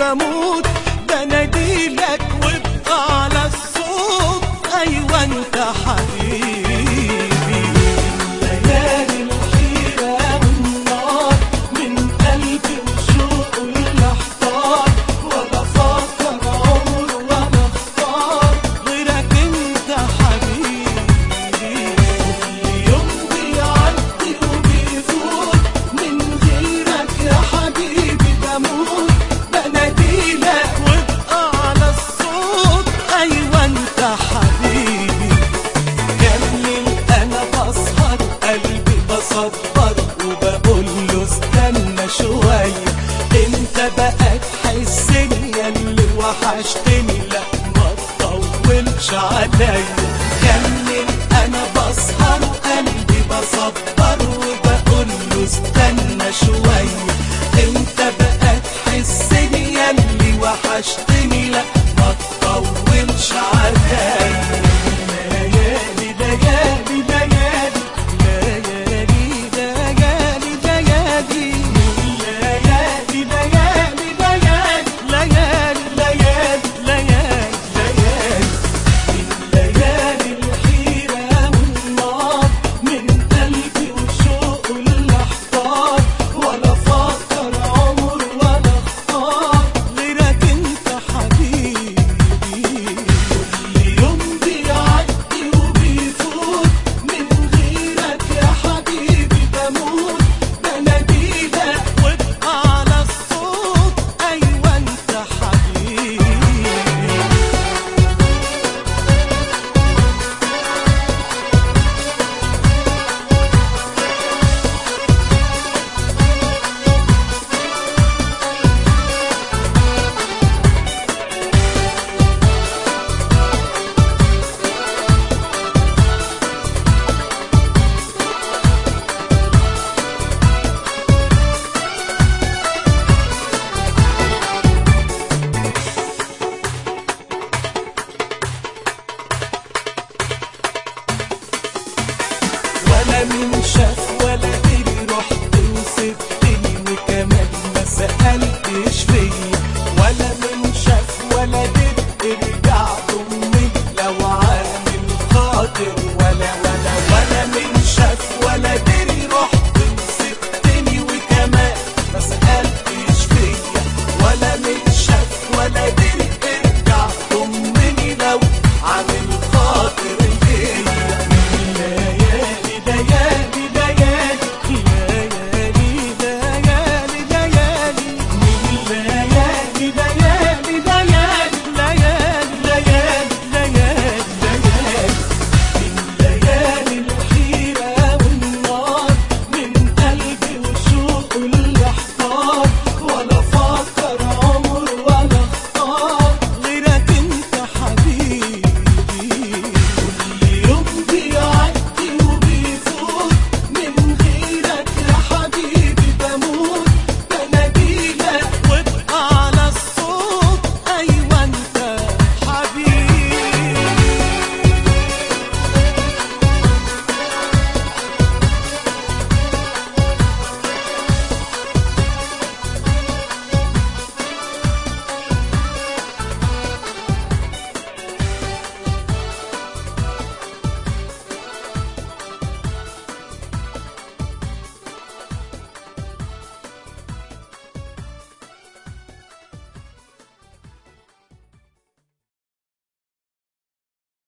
بموت بناديلك وابقى على الصوت. ايوه انت حبيبي. ليالي الحيرة والنار من قلبي وشوقه الاحتار، ولا فاكر عمر ولا اختار غيرك انت حبيبي. كل يوم بيعدي وبيفوت من غيرك يا حبيبي بموت بناديلك وابقى على الصوت. ايوه انت حبيبي. كمل انا بسهر قلبي بصبر وبقول له استنى شويه، انت بقى تحسني اللي وحشتني، لا ما تطولش عليا. كمل انا بسهر وقلبي بصبر وبقول له استنى شويه،